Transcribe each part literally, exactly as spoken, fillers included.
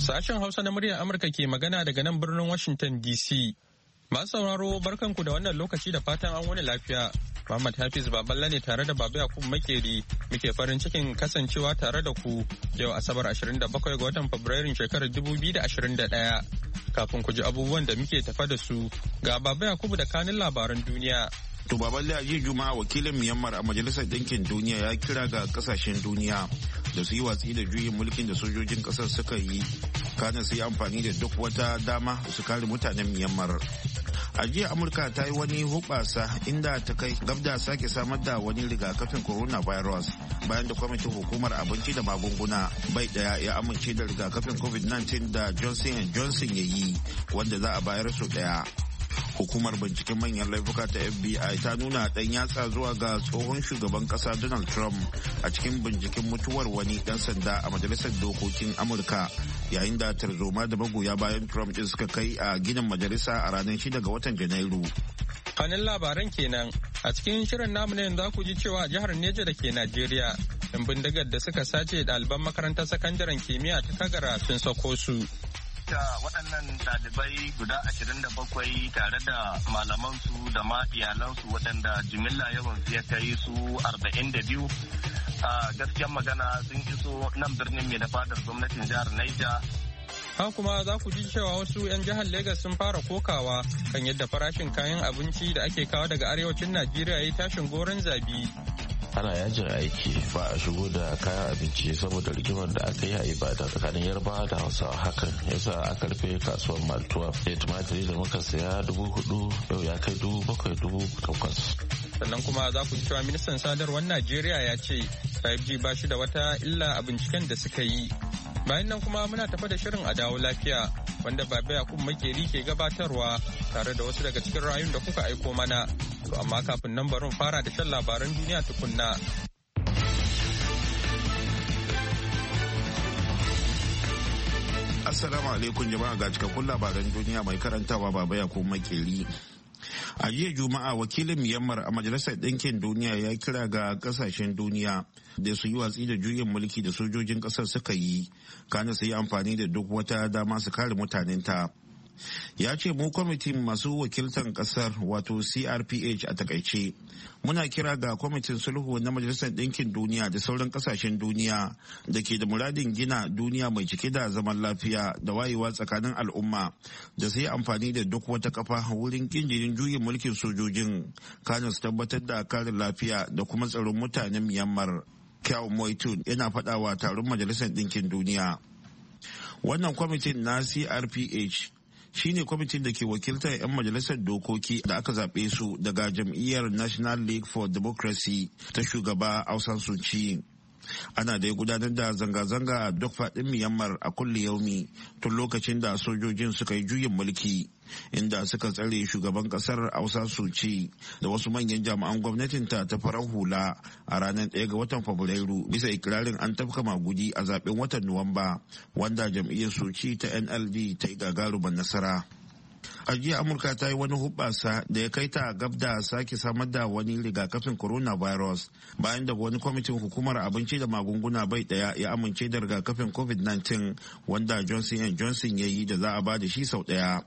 Sashen Hausa na muryar Amurka ke magana daga nan birnin Washington D C. Masu sauraro barkanku da wannan lokaci da fatan an wani lafiya. Muhammad Hafiz Baballa ne tare da Baba Yakubu Makeri muke farin cikin kasancewa tare da ku yau Asabar ashirin da bakwai ga watan Fabrairun shekarar dubu biyu da ashirin da ɗaya. Kafin ku ji abubuwan da muke tafa da su ga Baba Yakubu da kanin labaran duniya. To Baballe a jiya Juma'a wakilin Myanmar a Majalisar Ɗinkin Duniya ya kira ga kasashen duniya da su yi watsi da juyin mulkin da sojojin ƙasar suka yi, kana su yi amfani da duk wata dama su kare mutanen Myanmar. A jiya Amurka ta yi wani hubasa inda ta kai gab da sake samar da wani rigakafin coronavirus bayan da kwamitin hukumar abinci da magunguna bai daya ya amince da rigakafin covid nineteen da Johnson and Johnson ya yi wanda za a bayar su daya. Hukumar binciken manyan laifuka ta F B I ta nuna ɗan yatsa zuwa ga tsohon shugaban ƙasa Donald Trump a cikin binciken mutuwar wani ɗan sanda a majalisar dokokin Amurka yayin da tarzoma da magoya bayan Trump ɗin suka kai a ginin majalisa a ranar shida ga watan Janairu. Kanin labaran kenan a cikin shirin namu ne za ku ji cewa jihar Neja da ke Najeriya yan bindigar da suka sace ɗaliban makarantar sakandaren kimiyya ta Kagara sun sako su. da waɗannan ɗalibai guda ashirin da bakwai tare da malamansu da ma iyalansu waɗanda jimilla yawan ya kai su arba'in da biyu a gaskiyar magana sun iso nan birnin mai da fadar gwamnatin jihar Niger. Ha kuma za ku ji cewa wasu 'yan jihar Legas sun fara kokawa kan yadda farashin kayan abinci da ake kawo daga arewacin Najeriya ya yi tashin goron zabi. Ana yajin aiki ba a shigo da kayan abinci saboda rigimar da aka yi a Ibadan tsakanin Yarbawa da Hausawa, hakan yasa aka rufe kasuwar Maltuwa. Da tumatiri da muka saya dubu hudu yau ya kai dubu bakwai dubu takwas. Sannan kuma za ku ji cewa ministan sadarwar Najeriya ya ce five G ba shi da wata illa a binciken da suka yi. Bayan nan kuma muna tafa da shirin a dawo lafiya wanda Baba Yakubu Makeri ke gabatarwa tare da wasu daga cikin rayun da kuka aiko mana. To amma kafin nan barin fara da shan labaran duniya tukunna. Assalamu alaikum jama'a, ga cikakkun labaran duniya mai karantawa Baba Yakubu Makeri. A jiya Juma'a wakilin Myanmar a Majalisar Ɗinkin Duniya ya kira ga kasashen duniya da su yi watsi da juyin mulki da sojojin ƙasar suka yi, kana su yi amfani da duk wata dama su kare mutanenta. Ya ce mu kwamitin masu wakiltar kasar wato C R P H a takaice muna kira ga kwamitin sulhu na Majalisar Ɗinkin Duniya da sauran kasashen duniya da ke da muradin gina duniya mai cike da zaman lafiya da wayewa tsakanin al'umma da su yi amfani da duk wata kafa wurin kinjirin juyin mulkin sojojin, kana su tabbatar da kare lafiya da kuma tsaron mutanen Myanmar. Kyaw Moitun yana faɗawa taron Majalisar Ɗinkin Duniya. Wannan kwamitin na C R P H shine kwamitin da ke wakiltar 'yan majalisar dokoki da aka zaɓe su daga jam'iyyar National League for Democracy ta shugaba Aung San Suu Kyi. Ana da ya gudanar da zanga-zanga a duk faɗin Myanmar a kulle yaumi tun lokacin da sojojin suka yi juyin mulki, inda suka tsare shugaban ƙasar Aung San Suu Kyi da wasu manyan jami'an gwamnatinta ta farar hula a ranar ɗaya ga watan Fabrairu bisa ikirarin an tafka magudi a zaben watan Nuwamba wanda jam'iyyar Suu Kyi ta N L D ta yi gagarumin nasara. A jiya Amurka ta yi wani hubbasa da ya kai ta gab da sake samar da wani rigakafin coronavirus bayan da wani kwamitin hukumar abinci da magunguna bai daya ya amince da rigakafin covid nineteen wanda Johnson and Johnson ya yi da za a ba da shi sau daya.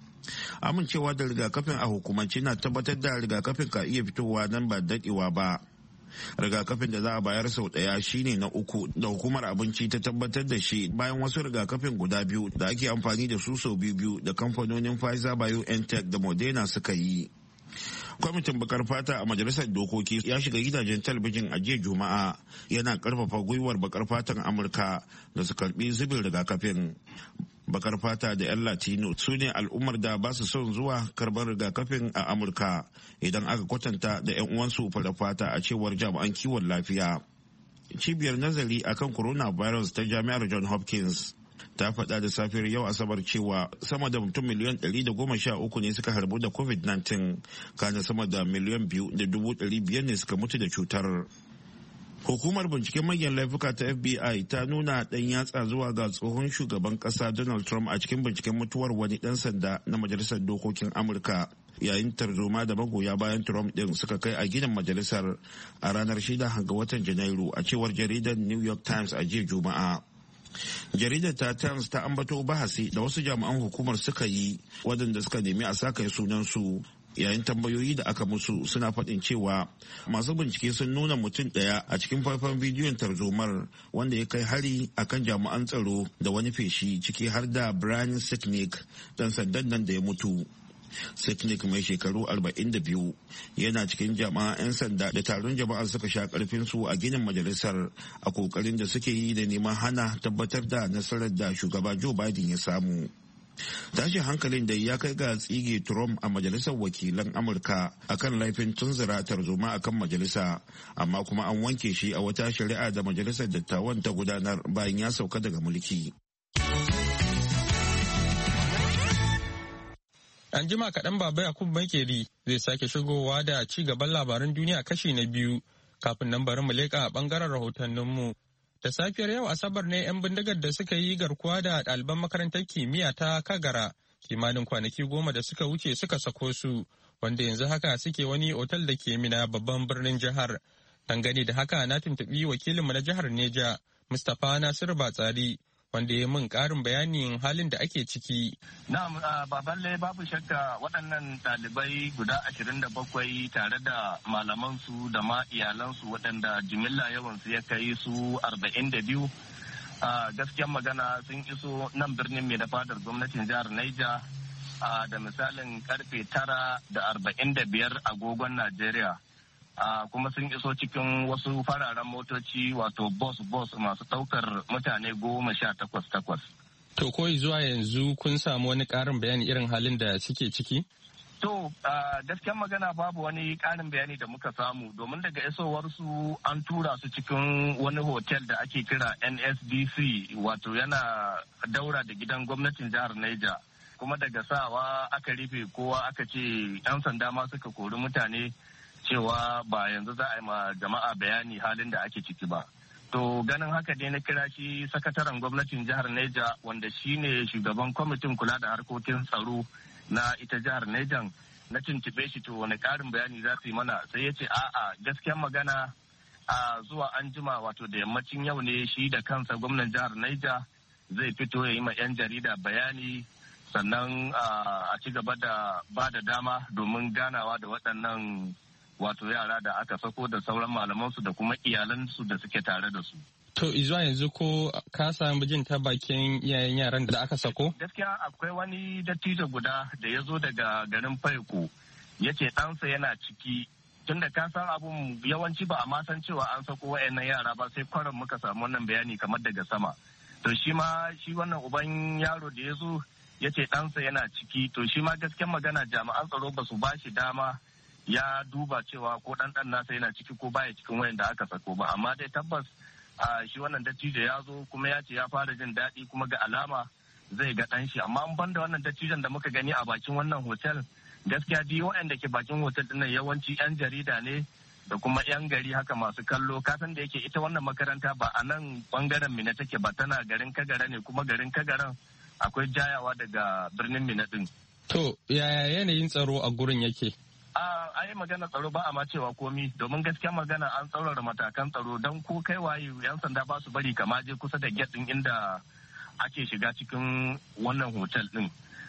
Amincewa da rigakafin a hukumance na tabbatar da rigakafin ka iya fitowa nan ba dadewa ba. Rigakafin da za a bayar sau daya shine na uku da hukumar abinci ta tabbatar da shi bayan wasu rigakafin guda biyu da ake amfani da su sau biyu da kamfanonin Pfizer BioNTech da Moderna suka yi. Kwamitin bakar fata a majalisar dokoki ya shiga gidajen talabijin a jiya Juma'a yana karfafa gwiwar bakar fatan Amurka da su karbi zubin rigakafin. Bakar fata da 'yan Latino su ne al'ummar da ba su son zuwa karbar rigakafin a Amurka idan aka kwatanta da 'yan uwansu farar fata, a cewar jami'an kiwon lafiya. Cibiyar nazari akan coronavirus ta Jami'ar John Hopkins ta faɗa da safiyar yau Asabar cewa sama da mutum miliyan ɗari da goma sha uku ne suka harbu da covid nineteen, kana sama da miliyan biyu da dubu ɗari biyar ne suka mutu da cutar. Hukumar binciken manyan laifuka ta F B I ta nuna ɗan yatsa zuwa ga tsohon shugaban ƙasa Donald Trump a cikin binciken mutuwar wani ɗan sanda na Majalisar Dokokin Amurka yayin tarzoma da magoya bayan Trump ɗin suka kai a ginin majalisar a ranar shida ga watan Janairu, a cewar jaridar New York Times a jiya Juma'a. Jaridar ta Times ta ambato bahasi da wasu jami'an hukumar suka yi waɗanda suka nemi a sa kai sunansu yayin tambayoyi da aka musu, suna faɗin cewa masu bincike sun nuna mutum ɗaya a cikin faifan bidiyon tarzomar wanda ya kai hari akan jami'an tsaro da wani feshi, ciki har da Brian Sicknick, dan sandan nan da ya mutu. Sicknick mai shekaru arba'in da biyu yana cikin jama'a 'yan sanda da taron jama'a suka sha karfin su a ginin majalisar a kokarin da suke yi da neman hana tabbatar da nasarar da shugaba Joe Biden ya samu. Tashin hankalin da ya kai ga tsige Trump a majalisar wakilan Amurka akan laifin tunzura tarzoma akan majalisa, amma kuma an wanke shi a wata shari'a da majalisar dattawan ta gudanar bayan ya sauka daga mulki. An jima kaɗan Baba Yakubu Makeri zai sake shigowa da ci gaban labaran duniya kashi na biyu, kafin nan bari mu leƙa a ɓangaren rahotanninmu. Da safiyar yau Asabar ne 'yan bindigar da suka yi garkuwa da ɗaliban makarantar kimiyya ta Kagara kimanin kwanaki goma da suka wuce suka sako su, wanda yanzu haka suke wani otal da ke Mina babban birnin jihar. Dangane da haka na tuntuɓi wakilinmu na jihar Neja, Mustapha Nasiru Batsari, wanda ya min ƙarin bayanin halin da ake ciki. Na'am, baballe babu shakka waɗannan ɗalibai guda ashirin da bakwai tare da malamansu da ma iyalansu waɗanda jimilla yawansu ya kai su arba'in da biyu. Gaskiyar magana sun iso nan birnin mai da fadar gwamnatin jihar Niger da misalin karfe tara da arba'in da biyar agogon Najeriya. Uh, kuma sun iso cikin wasu fararen motoci wato bus-bus masu ɗaukar mutane goma sha takwas takwas. To ko zuwa yanzu kun samu wani ƙarin bayani irin halin da suke ciki? To uh, gaskiyar magana babu wani ƙarin bayani da muka samu, domin daga isowarsu an tura su cikin wani hotel da ake kira N S D C, wato yana daura da gidan gwamnatin jihar Niger. Kuma daga sawa aka rufe kowa, aka ce 'yan sanda ma suka kori mutane cewa ba yanzu za a yi ma jama'a bayani halin da ake ciki ba. To ganin haka dai na kira shi sakataren gwamnatin jihar Neja, wanda shine shugaban kwamitin kula da harkokin tsaro na ita jihar Neja, na tuntube shi to wani karin bayani za su yi mana, sai ya ce a'a gaskiyar magana a zuwa an jima wato da yammacin yau ne shi da kansa gwamnan jihar Neja zai fito ya yi ma 'yan jarida bayani, sannan a ci gaba da ba da dama domin ganawa da waɗannan wato yara da aka sako da sauran malamansu da kuma iyalansu da suke tare da su. To izuwa yanzu ko ka samu jin ta bakin iyayen yaran da aka sako? Gaskiya akwai wani dattijo guda da ya zo daga garin Faiko, ya ce ɗansa yana ciki, tunda ka san abun yawanci ba a ma san cewa an sako wa'annan yara ba, sai kwaran muka samu wannan bayani kamar daga sama. To shi ma shi wannan uban yaro da ya zo ya ce ɗansa yana ciki, to shi ma gaskiyar magana jami'an tsaro ba su ba shi dama ya duba cewa ko ɗan ɗan nasa yana ciki ko baya cikin wayan da aka sako ba, amma dai tabbas a shi wannan dattijo ya zo kuma ya ce ya fara jin daɗi kuma ga alama zai ga ɗan shi, amma an banda wannan dattijon da muka gani a bakin wannan hotel, gaskiya duk waɗanda ke bakin hotel ɗin nan yawanci 'yan jarida ne da kuma 'yan gari haka masu kallo, kasan da yake ita wannan makaranta ba a nan bangaren Mina take ba, tana garin Kagara ne, kuma garin Kagaran akwai jayawa daga birnin Mina ɗin. To yaya yanayin tsaro a gurin yake? a yi magana tsaro ba a ma cewa komi, domin gaskiya magana an tsaurara matakan tsaro don ko kai waye yan sanda ba su bari kama je kusa da gate din inda ake shiga cikin wannan hotel din.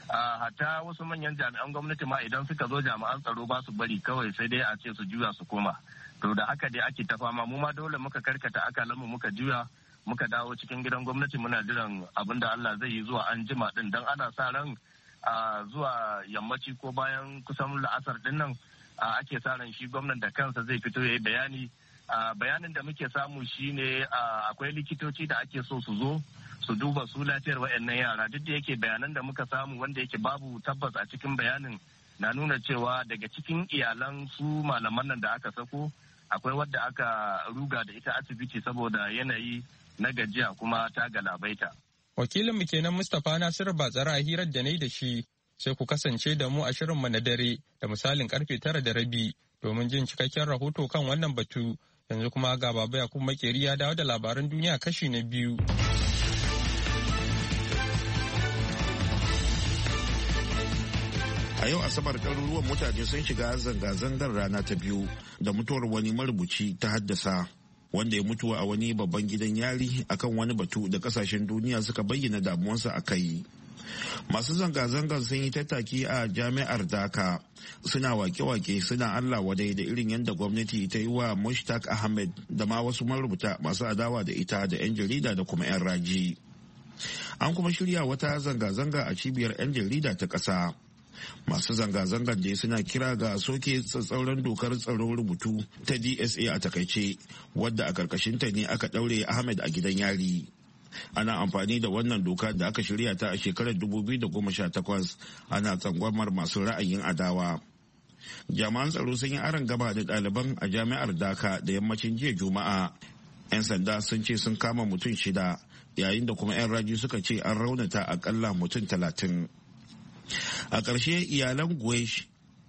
Hatta wasu manyan jami'an gwamnati ma idan suka zo jami'an tsaro ba su bari, kawai sai dai a ce su juya su koma. To da haka dai ake ta fama, mu ma dole muka karkata akalanmu muka juya muka dawo cikin gidan gwamnati muna jiran abin da Allah zai yi zuwa an jima din, don ana sa ran Uh, zuwa yammaci ko bayan kusan la'asar din nan uh, ake sa ran shi gwamnan da kansa zai fito ya yi bayani. Uh, bayanin da muke samu shine uh, akwai likitoci da ake so su zo su duba su lafiyar waɗannan yara, duk da yake bayanan da muka samu wanda yake babu tabbas a cikin bayanin na nuna cewa daga cikin iyalan su malaman nan da aka sako akwai wadda aka ruga da ita asibiti saboda yanayi na gajiya kuma ta galabaita. Wakilinmu kenan Mustapha Nasiru Batsara a hirar da na yi da shi, sai ku kasance da mu a shirinmu na dare da misalin karfe tara da rabi domin jin cikakken rahoto kan wannan batu. Yanzu kuma ga Baba Yakubu Makeri ya dawo da labaran duniya kashi na biyu. A yau Asabar ɗaruruwan mutane sun shiga zanga-zangar rana ta biyu da mutuwar wani marubuci ta haddasa. wanda ya mutu a wani babban gidan yari akan wani batu da kasashen duniya suka bayyana damuwarsa a kai. Masu zanga-zangar sun yi tattaki a jami'ar Dhaka suna wake-wake suna Allah wadai da irin yadda gwamnati ta yi wa Mushtaq Ahmed da ma wasu marubuta masu adawa da ita da 'yan jarida da kuma 'yan raji. An kuma shirya wata zanga-zanga a cibiyar 'yan jarida ta ƙasa. Masu zanga-zangar da suna kira ga soke tsatsauran dokar tsaron rubutu ta D S A a takaice, wadda a karkashinta ne aka ɗaure Ahmed a gidan yari. Ana amfani da wannan doka da aka shirya ta a shekarar dubu biyu da goma sha takwas ana tsangwamar masu ra'ayin adawa. Jami'an tsaro sun yi aron gaba da ɗaliban a jami'ar Dhaka da yammacin jiya Juma'a. 'Yan sanda sun ce sun kama mutum shida, yayin da kuma 'yan raji suka ce an raunata akalla mutum talatin. A ƙarshe iyalan Guesh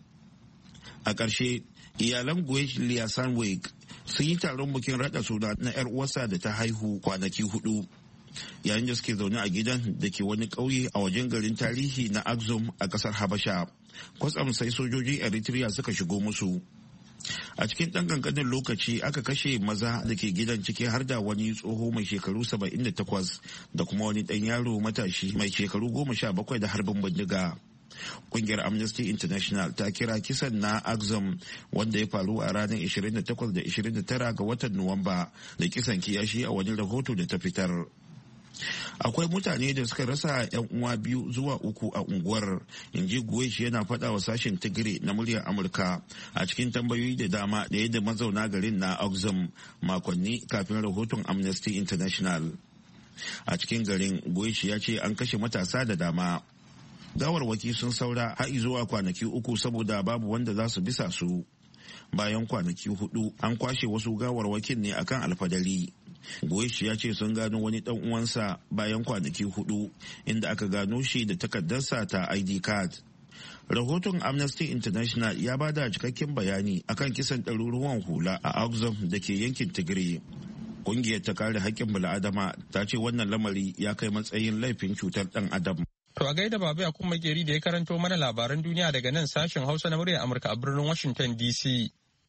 a ƙarshe iyalan Guesh Liasanweg sun yi taron bikin raɗa suna na 'yar uwarsa da ta haihu kwanaki hudu, yayin da suke zaune a gidan da ke wani ƙauye a wajen garin tarihi na Axum a ƙasar Habasha. Kwatsam sai sojojin Eritrea suka shigo musu. A cikin ɗan ƙanƙanin lokaci aka kashe maza da ke gidan ciki har da wani tsoho mai shekaru saba'in da takwas da kuma wani ɗan yaro matashi mai shekaru goma sha bakwai da harbin bindiga. Kungiyar Amnesty International ta kira kisan na Axum wanda ya faru a ranar ishirin da takwas da ishirin da tara ga watan Nuwamba da kisan kiyashi a wani rahoto da ta fitar. Akwai mutane da suka rasa 'yan uwa biyu zuwa uku a unguwar, inji Guesh yana faɗa wa sashen Tigray na muryar Amurka a cikin tambayoyi da dama da yadda mazauna garin na Axum makonni kafin rahoton Amnesty International. A cikin garin, Guesh ya ce an kashe matasa da dama. Gawarwaki sun saura har zuwa kwanaki uku saboda babu wanda za su bisa su. Bayan kwanaki hudu an kwashe wasu gawarwakin ne akan alfadari. Guesh ya ce sun gano wani dan uwansa bayan kwanaki hudu, inda aka gano shi da takardarsa ta I D card. Rahoton Amnesty International ya bada cikakken bayani akan kisan ɗaruruwan hula a Axum da ke yankin Tigray. Kungiyar ta kare haƙƙin bil'adama ta ce wannan lamari ya kai matsayin laifin cutar ɗan adam. To a gaida Baba Yakubu Makeri da ya karanto mana labaran duniya daga nan sashen Hausa na muryar Amurka a birnin Washington D C.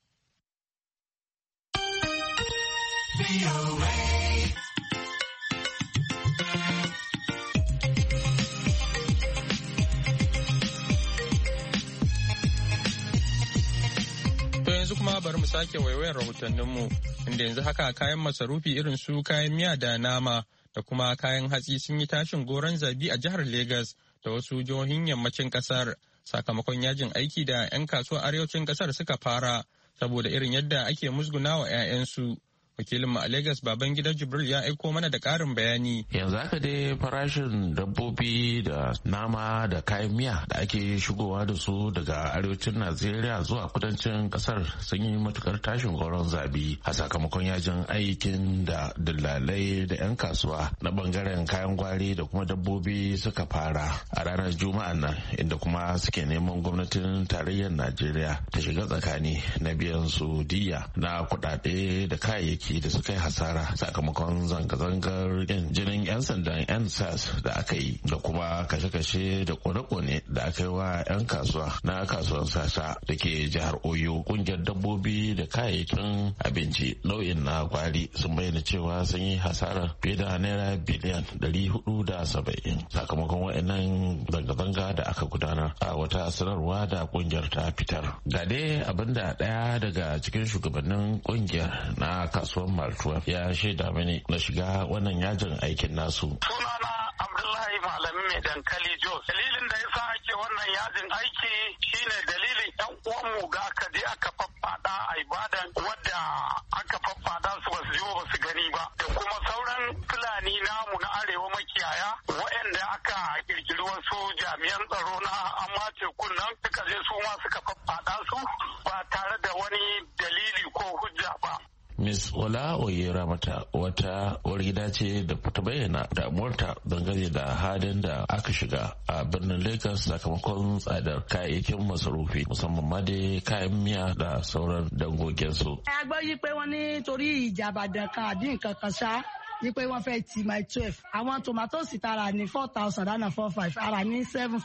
To yanzu kuma bari mu sake waiwayar rahotanninmu, inda yanzu haka kayan masarufi irin su kayan miya da nama da kuma kayan hatsi sun yi tashin goron zabi a jihar Legas da wasu jihohin yammacin kasar sakamakon yajin aiki da 'yan kasuwar arewacin kasar suka fara saboda irin yadda ake musgunawa 'ya'yansu. Wakilinmu a Legas Babangida Jibril ya aiko mana da ƙarin bayani. Yanzu haka dai farashin dabbobi da nama da kayan miya da ake shigowa da su daga arewacin Najeriya zuwa kudancin kasar sun yi matukar tashin goron zabi a sakamakon yajin aikin da dillalai da 'yan kasuwa na bangaren kayan gwari da kuma dabbobi suka fara a ranar Juma'a nan, inda kuma suke neman gwamnatin tarayyar Najeriya ta shiga tsakani na biyan su diya na kuɗaɗe da kayayyaki da suka yi hasara sakamakon zanga-zangar jinin 'yan sandan 'yan sas da aka yi da kuma kashe-kashe da kone-kone da aka yi wa 'yan kasuwa na kasuwar sasa da ke jihar Oyo. Kungiyar dabbobi da kayayyakin abinci nau'in na gwari sun bayyana cewa sun yi hasarar fiye da naira biliyan ɗari hudu da saba'in sakamakon wa'annan zanga-zanga da aka gudanar a wata sanarwa da kungiyar ta fitar. Ga dai abinda ɗaya daga cikin shugabannin kungiyar na kasuwar Maltuwa ya shaida mini na shiga wannan yajin aikin nasu. Sunana Abdullahi Malami mai dankali Jos. Dalilin da yasa ake wannan yajin aiki shine dalilin yan uwanmu ga aka je aka faffada a Ibadan wadda aka faffada su basu ji ba su gani ba, da kuma sauran Fulani namu na arewa makiyaya waɗanda aka kirkiri wasu jami'an tsaro na amma tekun nan suka je su ma suka faffada su ba tare da wani dalili ko hujja ba. Miss Ola Oyera mata wata wargida ce da ta bayyana damuwarta dangane da halin da aka shiga a birnin Lagos sakamakon tsadar kayayyakin masarufi musamman ma dai kayan miya da sauran dangoginsu. A gbọ́ yí pé wọ́n ní torí ìjà Ìbàdàn kan àbí nǹkan kan ṣá yí pé wọ́n fẹ́ ti my twelve. Àwọn tomatoes tara ní four thousand and four five ara ní seven five.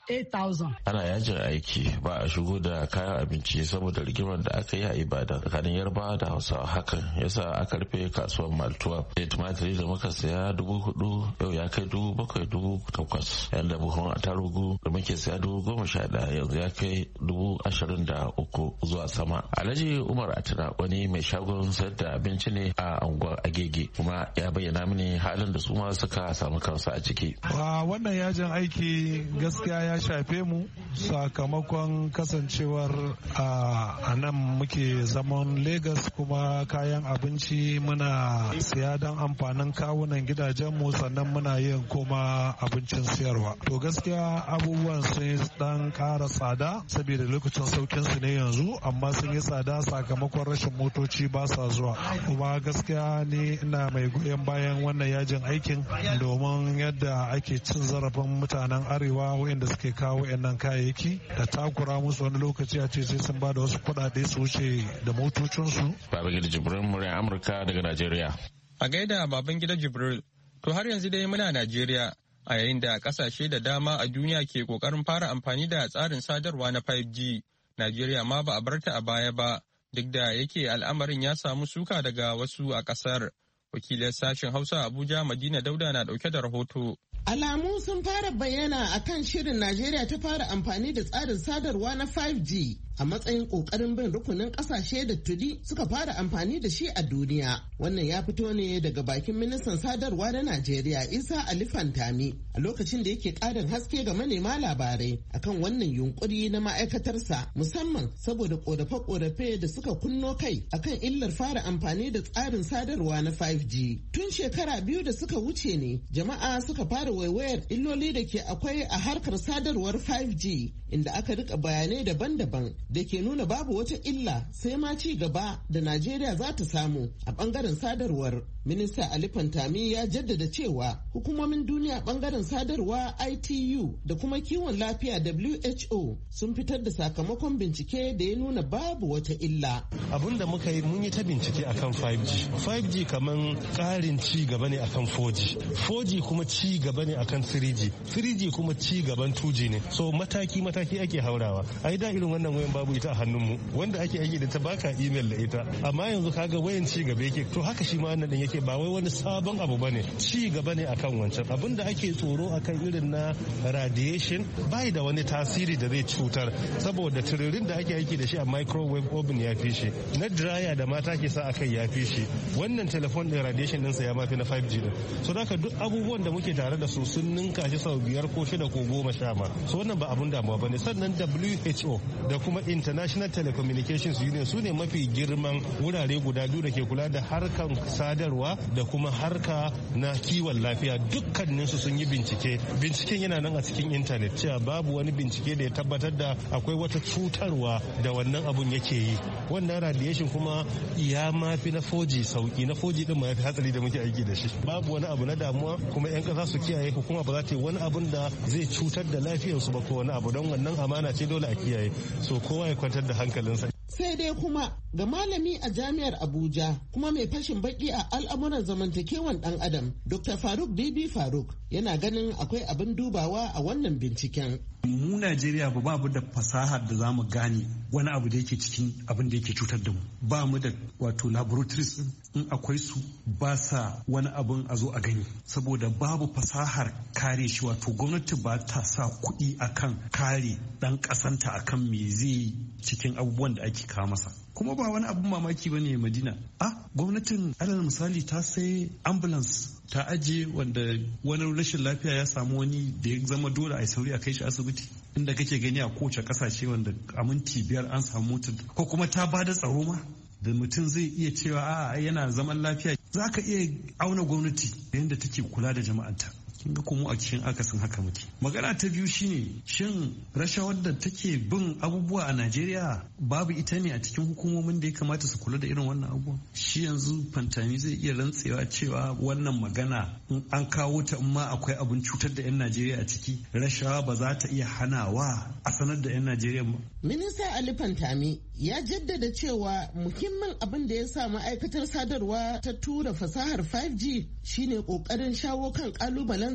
eight thousand. Ana yajin aiki ba a shigo da kayan abinci saboda rigimar da aka yi a Ibadan tsakanin Yarbawa da Hausawa, hakan yasa aka rufe kasuwar Maltuwa. Sai tumatiri da muka saya dubu hudu yau ya kai dubu bakwai dubu takwas, yanda buhun atarugu da muke saya dubu goma sha ɗaya yanzu ya kai dubu ashirin da uku zuwa sama. Alhaji Umar Atina wani mai shagon sayar da abinci ne a unguwar Agege, kuma ya bayyana mini halin da su ma suka samu kansu a ciki. Wannan yajin aiki gaskiya ya shafe mu sakamakon kasancewar a nan muke zaman Legas, kuma kayan abinci muna siya don amfanin kawunan gidajenmu, sannan muna yin kuma abincin siyarwa. To gaskiya abubuwan sun dan ƙara tsada saboda lokacin saukin su ne yanzu, amma sun yi tsada sakamakon rashin motoci ba sa zuwa. Kuma gaskiya ni ina mai goyon bayan wannan yajin aikin, domin yadda ake cin zarafin mutanen arewa wayanda suke kawo wayannan kayayyaki da takura musu wani lokaci a ce sai sun ba da wasu kuɗaɗe su wuce da motocinsu. Babangida Jibril, muryar Amurka daga Najeriya. A gaida Babangida Jibril, to har yanzu dai muna Najeriya, a yayin da kasashe da dama a duniya ke kokarin fara amfani da tsarin sadarwa na five G. Najeriya ma ba a barta a baya ba, duk da yake al'amarin ya samu suka daga wasu a kasar. Wakilin sashen Hausa Abuja Madina Dauda na dauke da rahoto. Alamu sun fara bayyana a kan shirin Najeriya ta fara amfani da tsarin sadarwa na five G a matsayin kokarin bin rukunin kasashe da tuni suka fara amfani da shi a duniya. Wannan ya fito ne daga bakin ministan sadarwa na Najeriya Isa Ali Fantami a lokacin da yake ƙarin haske ga manema labarai akan wannan yunkuri na ma'aikatarsa, musamman saboda korafe-korafe da suka kunno kai akan illar fara amfani da tsarin sadarwa na five G. Tun shekara biyu da suka wuce ne jama'a suka fara waiwayar illoli da ke akwai a harkar sadarwar five G, inda aka rika bayanai daban-daban da ke nuna babu wata illa sai ma ci gaba da Najeriya za ta samu a bangaren sadarwar. Minista Ali Fantami ya jaddada cewa hukumomin duniya bangaren sadarwa I T U da kuma kiwon lafiya W H O sun fitar da sakamakon bincike da ya nuna babu wata illa. Abin da muka yi mun yi ta bincike akan five G. five G kaman karin ci gaba ne akan four G. four G kuma ci gaba ne akan three G. three G kuma ci gaban two G ne. So mataki mataki ake haurawa. Ai da irin wannan wayan babu ita a hannunmu, wanda ake aiki da ta baka email da ita. Amma yanzu kaga wayan ci gaba yake. To haka shi ma wannan din yake, ba wai wani sabon abu bane, ci gaba ne akan wancan. Abin da ake tsoro akan irin na radiation bai da wani tasiri da zai cutar, saboda tiririn da ake aiki da shi a microwave oven ya fi shi, na dryer da mata ke sa akai ya fi shi. Wannan telephone din radiation ɗinsa ya mafi na five G din. So haka duk abubuwan da muke tare da su sun ninka shi sau biyar ko shida ko goma sha ma. So wannan ba abun damuwa bane. Sannan W H O da kuma International Telecommunications Union su ne mafi girman wurare guda biyu da ke kula da harkan sadarwa da kuma harka na kiwon lafiya. Dukkaninsu sun yi bincike. Binciken yana nan a cikin intanet cewa babu wani bincike da ya tabbatar da akwai wata cutarwa da wannan abun yake yi. Wannan radiation kuma ya mafi na four G sauki. Na four G din ma yafi hatsari da muke aiki da shi. Babu wani abu na damuwa, kuma 'yan kasa su kiyaye. Hukuma ba za ta yi wani abun da zai cutar da lafiyarsu ba ko wani abu, don wannan amana ce dole a kiyaye. So kowa ya kwantar da hankalinsa. Sai dai kuma ga malami a jami'ar Abuja kuma mai fashin baki a al'amuran zamantakewan dan adam, Doctor Faruk Bibi Faruk yana ganin akwai abin dubawa a wannan binciken. Mu Najeriya ba babu da fasahar da za mu gane wani abu da yake cikin abin da yake cutar da mu. Ba mu da wato laboratories in akwai su ba sa wani abin a zo a gani, saboda babu fasahar kare shi. Wato gwamnati ba ta sa kuɗi akan kare ɗan ƙasanta akan me zai cikin abubuwan da ake kawo masa. Kuma ba wani abin mamaki ba ne Madina. Ah, gwamnatin alal misali ta sai ambulance ta ajiye wanda wani rashin lafiya ya samu wani da ya zama dole a yi sauri a kai shi asibiti, inda kake gani a kowace kasashe wanda a minti biyar an samu mutum. Ko kuma ta bada tsaro ma da mutum zai iya cewa a yana zaman lafiya. Za ka iya auna gwamnati yadda take kula da jama'anta. Kin ga kuma a cikin akasin haka muke. Magana ta biyu shine, shin rashawar da take bin abubuwa a Najeriya babu ita ne a cikin hukumomin da ya kamata su kula da irin wannan abubuwan? Shi yanzu Fantami zai iya rantsewa cewa wannan magana in an kawo ta in ma akwai abin cutar da 'yan Najeriya a ciki, rashawa ba za ta iya hanawa a sanar da 'yan Najeriya ba. Minista Ali Fantami ya jaddada cewa muhimmin abin da ya sa ma'aikatar sadarwa ta tura fasahar five G shine kokarin shawo kan kalubalen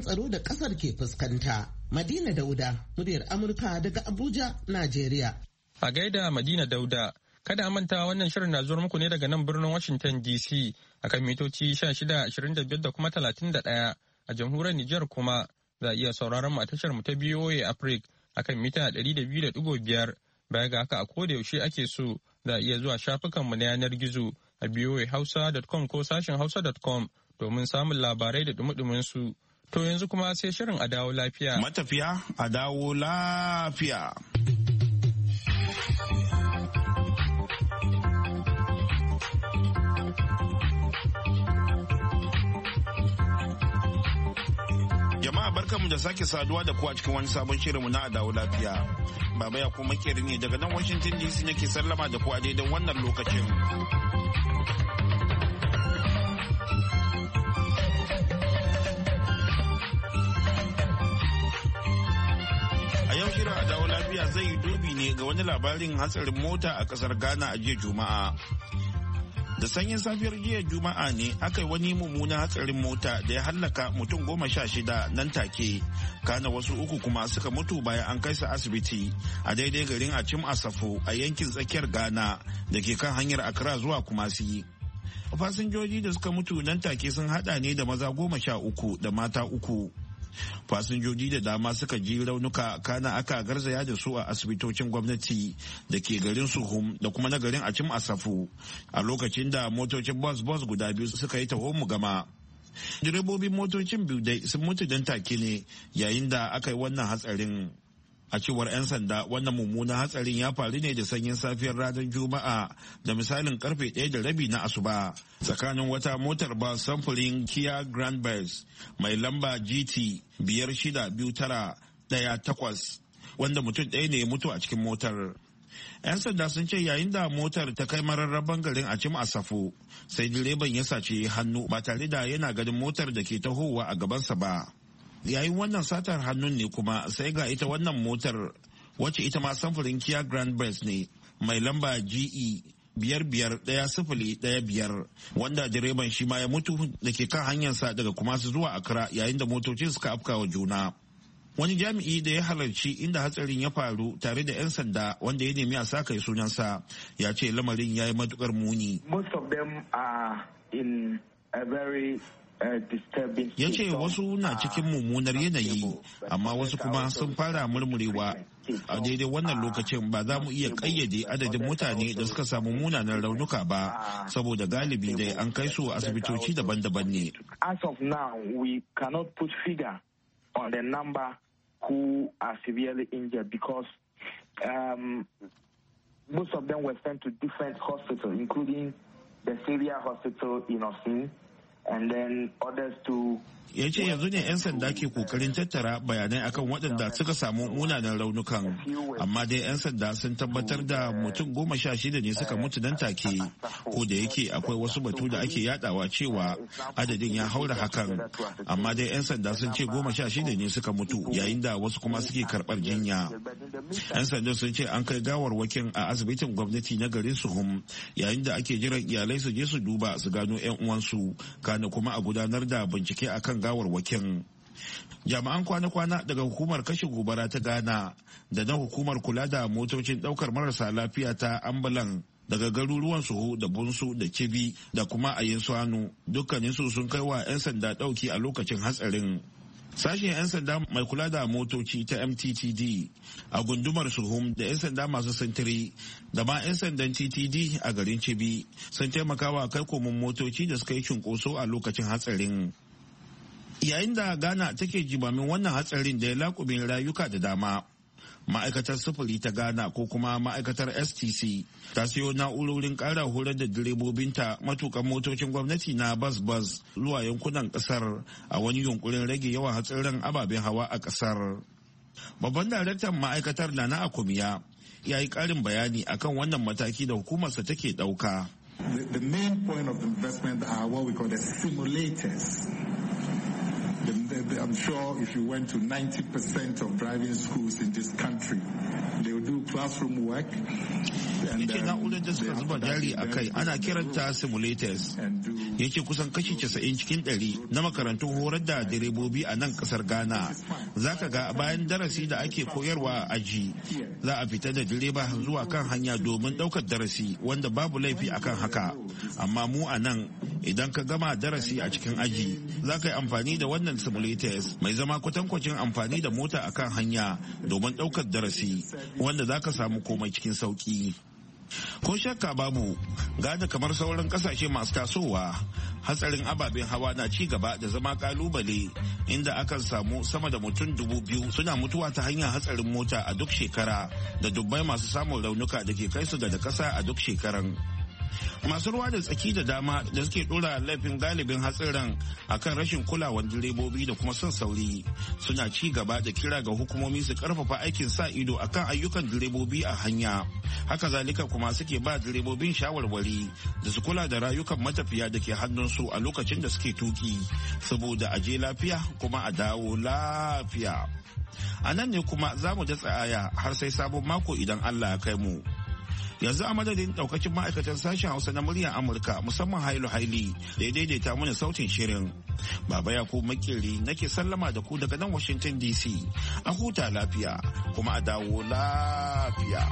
kalubalen tsaro da kasar ke fuskanta. Madina Dauda, muryar Amurka daga Abuja, Najeriya. A gaida Madina Dauda, kada a manta wannan shirin na zuwa muku ne daga nan birnin Washington D C akan mitoci shida, ashirin da biyar da kuma talatin da ɗaya. A jamhuriyar Nijar kuma za a iya sauraron mu a tashar mu ta B O A Africa akan mita ɗari da biyu da ɗigo biyar. Baya ga haka a koda yaushe ake so za a iya zuwa shafukan mu na yanar gizo a b o a hausa dot com ko sashen hausa dot com domin samun labarai da dumudumin su. To yanzu kuma sai shirin a dawo lafiya. Matafiya a dawo lafiya. Jama'a barkanmu da sake saduwa da ku a cikin wani sabon shirinmu na Adawo Lafiya. Baba ya kuma makeri ne daga nan Washington D C nake sallama da ku a daidai wannan lokacin. A yau shirin Adawo Lafiya zai yi dubi ne ga wani labarin hatsarin mota a kasar Ghana a jiya Juma'a. Da sanyin safiyar jiya Juma'a ne aka yi wani mummunan hatsarin mota da ya hallaka mutum goma sha shida nan take. Kana wasu uku kuma suka mutu bayan an kai su asibiti a daidai garin Achim Asafo a yankin tsakiyar Ghana da ke kan hanyar Accra zuwa Kumasi. Fasinjoji da suka mutu nan take sun hada ne da maza goma sha uku da mata uku. Fasinjoji da dama suka ji raunuka kana aka garzaya da su a asibitocin gwamnati da ke garin Suhum da kuma na garin Achim Asafu a lokacin da motocin bus bus guda biyu suka yi taho mu gama. Direbobin motocin biyu dai sun mutu don take ne yayin da aka yi wannan hatsarin. A cewar 'yan sanda wannan mummunan hatsarin ya faru ne da sanyin safiyar ranar Juma'a da misalin karfe ɗaya da rabi na asuba tsakanin wata motar bus samfurin Kia Grand Bus mai lamba G T biyar shida biyu tara ɗaya takwas wanda mutum ɗaya ne ya mutu a cikin motar. 'Yan sanda sun ce yayin da motar ta kai mararraban garin Achim Asafo sai direban ya sace hannu ba tare da yana ganin motar da ke tahowa a gabansa ba. Yayin wannan satar hannun ne kuma sai ga ita wannan motar wacce ita ma samfurin Kia Grand Bus ne mai lamba G E biyar biyar ɗaya sifili ɗaya biyar wanda direban shi ma ya mutu da ke kan hanyarsa daga Kumasi zuwa Accra yayin da motoci suka afka wa juna. Wani jami'i da ya halarci inda hatsarin ya faru tare da 'yan sanda wanda ya nemi a sa kai sunansa ya ce lamarin ya yi matukar muni. Most of them are in a very ya ce wasu na cikin mummunar yanayi amma wasu kuma sun fara murmurewa a daidai wannan lokacin ba za mu iya kayyade adadin mutane da suka samu munanan raunuka ba saboda galibi dai an kai su asibitoci daban-daban ne. As of now, we cannot put figure on the number who are severely injured because um, most of them were sent to different hospitals, including the Syria Hospital in Osin. And then others to ya ce yanzu ne 'yan sanda ke kokarin tattara bayanai akan waɗanda suka samu munanan raunukan amma dai 'yan sanda sun tabbatar da mutum goma sha shida ne suka mutu nan take ko da yake akwai wasu batu da ake yadawa cewa adadin ya haura hakan amma dai 'yan sanda sun ce goma sha shida ne suka mutu yayin da wasu kuma suke karɓar jinya. 'Yan sanda sun ce an kai gawarwakin a asibitin gwamnati na garin Suhum yayin da ake jiran iyalai su je su duba su gano 'yan uwansu kana kuma a gudanar da bincike akan gawarwakin. Jami'an kwana-kwana daga hukumar kashe gobara ta Ghana da na hukumar kula da motocin daukar marasa lafiya ta ambulan daga garuruwan Suhu da Bunsu da Kibi da kuma Ayinswanu dukkaninsu sun kai wa 'yan sanda dauki a lokacin hatsarin. Sashen 'yan sanda mai kula da motoci ta M T T D a gundumar Suhum da 'yan sanda masu sintiri da ma 'yan sandan T T D a garin Cibi sun taimakawa kai komin motoci da suka yi cunkoso a lokacin hatsarin. Yayin da Ghana take jimamin wannan hatsarin da ya laƙumin rayuka da dama, ma'aikatar sufuri ta Ghana ko kuma ma'aikatar S T C ta siyo na'urorin ƙara horar da direbobinta matukan motocin gwamnati na bas-bas zuwa yankunan ƙasar a wani yunkurin rage yawan hatsarin ababen hawa a ƙasar. Babban daraktan ma'aikatar Nana Akumiya ya yi ƙarin bayani akan wannan mataki da hukumarsa take ɗauka. The, the main point of the investment are what we call the simulators. I'm sure if you went to ninety percent of driving schools in this country, they will do classroom work. Yake na'urar da suka zuba jari a kai ana kiranta simulators. Yake kusan kashi casa'in cikin ɗari na makarantun horar da direbobi a nan kasar Ghana. Za ka ga bayan darasi da ake koyarwa a aji, za a fita da direba zuwa kan hanya domin ɗaukar darasi wanda babu laifi akan haka. Amma mu a nan idan ka gama darasi a cikin aji, za ka yi amfani da wannan simulators mai zama kwatankwacin amfani da mota akan hanya domin ɗaukar darasi wanda za ka samu komai cikin sauki. Ko shakka babu, Ghana kamar sauran kasashe masu tasowa, hatsarin ababen hawa na ci gaba da zama kalubale, inda akan samu sama da mutum dubu biyu suna mutuwa ta hanyar hatsarin mota a duk shekara, da dubbai masu samun raunuka da ke kai su ga da kasa a duk shekaran. Masu ruwa da tsaki da dama da suke dora laifin galibin hatsarin akan rashin kulawan direbobi da kuma son sauri suna ci gaba da kira ga hukumomi su karfafa aikin sa ido akan ayyukan direbobi a hanya. Haka zalika kuma suke ba direbobin shawarwari da su kula da rayukan matafiya da ke hannunsu a lokacin da suke tuki saboda a je lafiya kuma a dawo lafiya. A nan ne kuma za mu datsa aya har sai sabon mako idan Allah ya kai mu. Yanzu a madadin daukacin ma'aikatan sashen Hausa na muryar Amurka musamman Hailu Haili da ya daidaita mana sautin shirin. Baba Yakubu Makeri nake sallama da ku daga nan Washington D C. A huta lafiya kuma a dawo lafiya.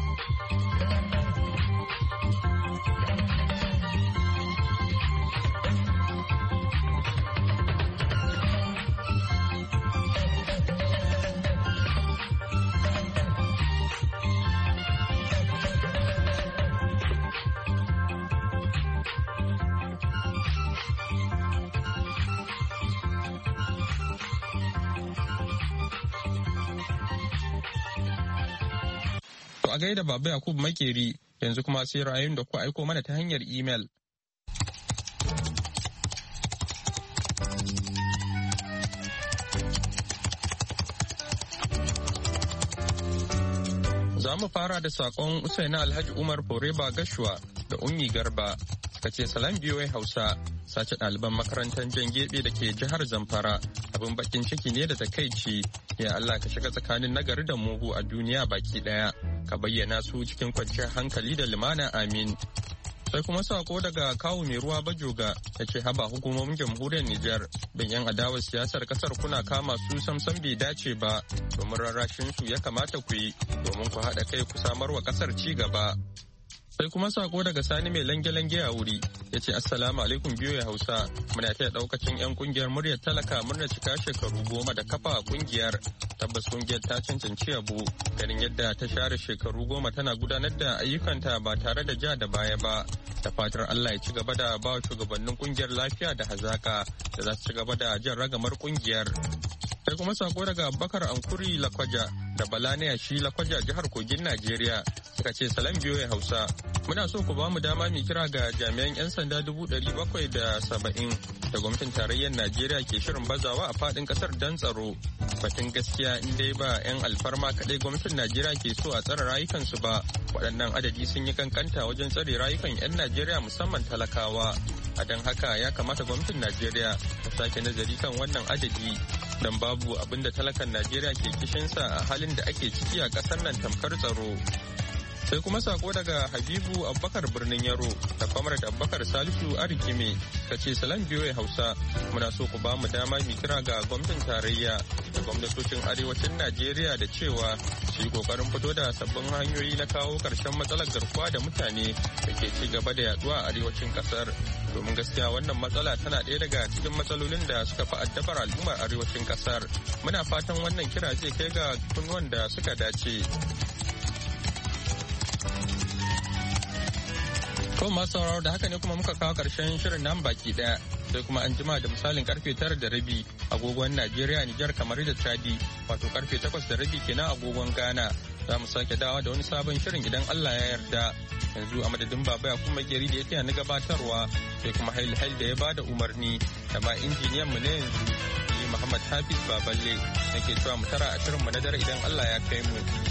A gaida Baba Yakubu Makeri, yanzu kuma sai ra'ayoyin da ku aiko mana ta hanyar imel. Za mu fara da saƙon Usaina Alhaji Umar Foreba Gashuwa da Ummi Garba suka ce salam biyoyi Hausa sace ɗaliban makarantar Jan Gebe da ke jihar Zamfara abin bakin ciki ne da takaici. Ya Allah ka shiga tsakanin nagari da mugu a duniya baki ɗaya. Ka bayyana su cikin kwanciyar hankali da lumana amin. Sai kuma sako daga kawu mai ruwa bajoga da ce haba hukumomin jamhuriyar Nijar don yan adawar siyasar kasar kuna kama su samsam bai dace ba domin rarrashin su ya kamata ku yi domin ku haɗa kai ku samar wa kasar ci gaba. Sai kuma sako daga Sani mai lange-lange a wuri ya ce assalamu alaikum biyo ya Hausa muna taya daukacin 'yan kungiyar muryar talaka murna cika shekaru goma da kafa kungiyar. Tabbas kungiyar ta cancanci yabo ganin yadda ta share shekaru goma tana gudanar da ayyukanta ba tare da ja da baya ba. Da fatar Allah ya ci gaba da ba shugabannin kungiyar lafiya da hazaka da za su ci gaba da jan ragamar kungiyar. Sai kuma sako daga Abubakar Ankuri Lakwaja da Bala na yashi Lakwaja jihar Kogin Najeriya suka ce salam biyo ya Hausa. Muna so ku ba mu dama mu kira ga jami'an 'yan sanda dubu ɗari bakwai da saba'in da gwamnatin tarayyar Najeriya ke shirin bazawa a faɗin ƙasar don tsaro. Batun gaskiya in dai ba 'yan alfarma kaɗai gwamnatin Najeriya ke so a tsare rayukansu ba, waɗannan adadi sun yi kankanta wajen tsare rayukan 'yan Najeriya musamman talakawa. A don haka ya kamata gwamnatin Najeriya ta sake nazari kan wannan adadi don babu abin da talakan Najeriya ke kishinsa a halin da ake ciki a ƙasar nan tamkar tsaro. Sai kuma sako daga Habibu Abubakar birnin Yaro da Comrade Abubakar Salisu Arikime ka ce salam biyoyi Hausa muna so ku ba mu dama mu kira ga gwamnatin tarayya da gwamnatocin arewacin Najeriya da cewa su yi kokarin fito da sabbin hanyoyi na kawo karshen matsalar garkuwa da mutane da ke ci gaba da yaduwa a arewacin kasar domin gaskiya wannan matsala tana ɗaya daga cikin matsalolin da suka fi addabar al'ummar arewacin kasar. Muna fatan wannan kira zai kai ga kunnuwan da suka dace. To masu sauraro da haka ne kuma muka kawo karshen shirin nan baki daya sai kuma an jima da misalin karfe tara da rabi agogon Najeriya Nijar kamar da Chadi wato karfe takwas da rabi kenan agogon Ghana za mu sake dawa da wani sabon shirin idan Allah ya yarda. Yanzu a madadin baba ya kuma geri da ya taya ni gabatarwa sai kuma hail hail da ya bada umarni da ma injiniyan mu ne yanzu ni Muhammad Hafiz Baballe nake cewa mu tara a shirin mu na dare idan Allah ya kai mu.